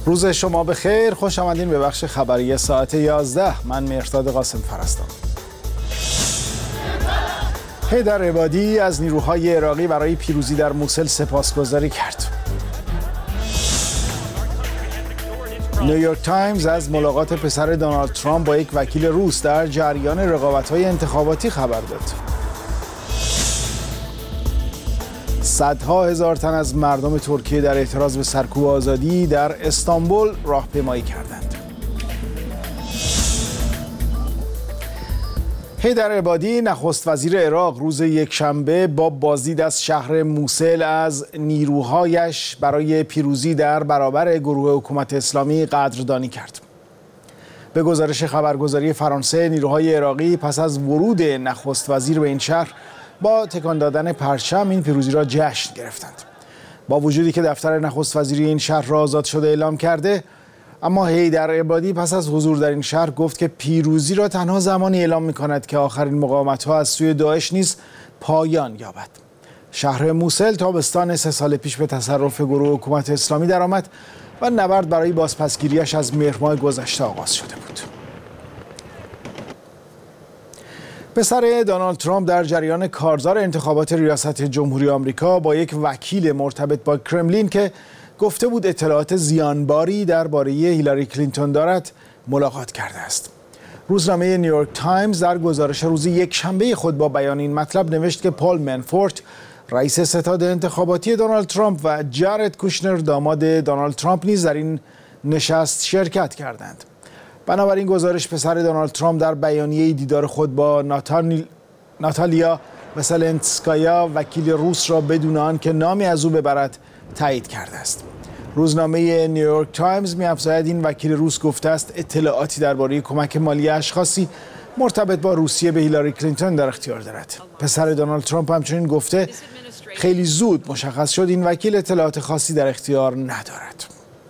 روز شما بخیر، خوش آمدین به بخش خبری ساعت 11. من مهرداد قاسم فرستم. حیدر عبادی از نیروهای عراقی برای پیروزی در موسل سپاسگزاری کرد. نیویورک تایمز از ملاقات پسر دونالد ترامپ با یک وکیل روس در جریان رقابت‌های انتخاباتی خبر داد. صدها هزار تن از مردم ترکیه در اعتراض به سرکوب آزادی در استانبول راهپیمایی کردند. حیدر عبادی نخست وزیر عراق روز یکشنبه با بازدید از شهر موسل از نیروهایش برای پیروزی در برابر گروه حکومت اسلامی قدردانی کرد. به گزارش خبرگزاری فرانسه، نیروهای عراقی پس از ورود نخست وزیر به این شهر با تکان دادن پرچم این پیروزی را جشن گرفتند. با وجودی که دفتر نخست وزیری این شهر را آزاد شده اعلام کرده، اما حیدر عبادی پس از حضور در این شهر گفت که پیروزی را تنها زمانی اعلام می‌کند که آخرین مقاومت‌ها از سوی داعش نیز پایان یابد. شهر موسل تابستان 3 سال پیش به تصرف گروه حکومت اسلامی درآمد و نبرد برای بازپسگیریش از مهر ماه گذشته آغاز شده بود. پسر دونالد ترامپ در جریان کارزار انتخابات ریاست جمهوری آمریکا با یک وکیل مرتبط با کرملین که گفته بود اطلاعات زیانباری درباره هیلاری کلینتون دارد ملاقات کرده است. روزنامه نیویورک تایمز در گزارش روز یکشنبه خود با بیان این مطلب نوشت که پال منفورت، رئیس ستاد انتخاباتی دونالد ترامپ، و جارد کوشنر، داماد دونالد ترامپ، نیز در این نشست شرکت کردند. بنابراین گزارش پسر دونالد ترامپ در بیانیه دیدار خود با ناتالیا وسلنسکایا، وکیل روس، را بدون آنکه نامی از او ببرد تایید کرده است. روزنامه نیویورک تایمز می‌افزاید این وکیل روس گفته است اطلاعاتی درباره کمک مالی اشخاصی مرتبط با روسیه به هیلاری کلینتون در اختیار دارد. پسر دونالد ترامپ همچنین گفته خیلی زود مشخص شد این وکیل اطلاعات خاصی در اختیار ندارد.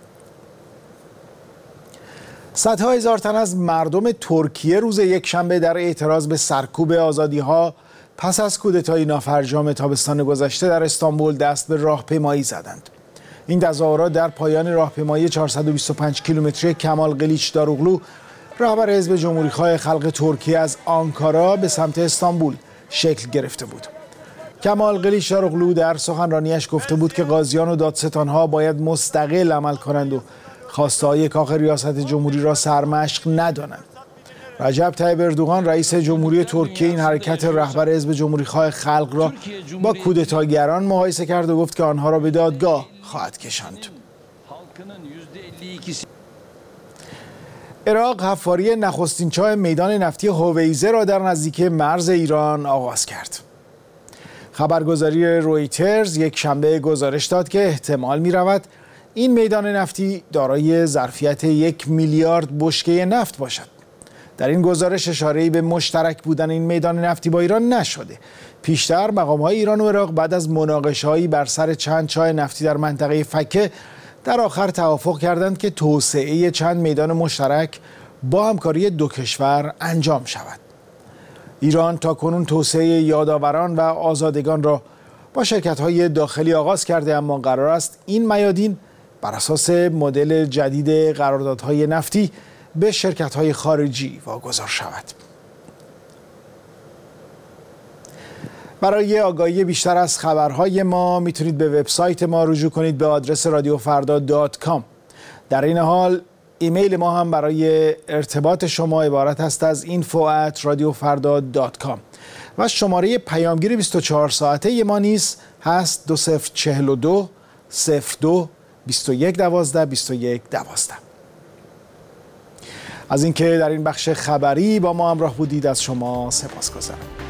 صدها هزار تن از مردم ترکیه روز یکشنبه در اعتراض به سرکوب آزادی‌ها پس از کودتای نافرجام تابستان گذشته در استانبول دست به راهپیمایی زدند. این تظاهرات در پایان راهپیمایی 425 کیلومتری کمال قلیچ داروغلو، رهبر حزب جمهوری‌خواه خلق ترکیه، از آنکارا به سمت استانبول شکل گرفته بود. کمال قلیچ داروغلو در سخنرانیش گفته بود که قاضیان و دادستان‌ها باید مستقل عمل کنند و خواسته‌های کاخ ریاست جمهوری را سرمشق ندانند. رجب طیب اردوغان، رئیس جمهوری ترکیه، این حرکت رهبر حزب جمهوری‌خواه خلق را با کودتاگران مقایسه کرد و گفت که آنها را به دادگاه خواهد کشاند. عراق حفاری نخستین چاه میدان نفتی هویزه را در نزدیکی مرز ایران آغاز کرد. خبرگزاری رویترز یک شنبه گزارش داد که احتمال می‌رود این میدان نفتی دارای ظرفیت 1 میلیارد بشکه نفت باشد. در این گزارش اشاره‌ای به مشترک بودن این میدان نفتی با ایران نشده. پیشتر مقام‌های ایران و عراق بعد از مناقشه‌هایی بر سر چند چاه نفتی در منطقه فکه در آخر توافق کردند که توسعه چند میدان مشترک با همکاری دو کشور انجام شود. ایران تاکنون توسعه یادآوران و آزادگان را با شرکت‌های داخلی آغاز کرده، اما قرار است این میادین بر اساس مدل جدید قراردادهای نفتی به شرکت‌های خارجی واگذار شود. برای آگاهی بیشتر از خبرهای ما میتونید به وبسایت ما رجوع کنید به آدرس radiofarda.com. در این حال ایمیل ما هم برای ارتباط شما عبارت است از info@radiofarda.com و شماره پیامگیر 24 ساعته ما نیز هست 2042 02 21 12 21 12. از اینکه در این بخش خبری با ما همراه بودید از شما سپاسگزارم.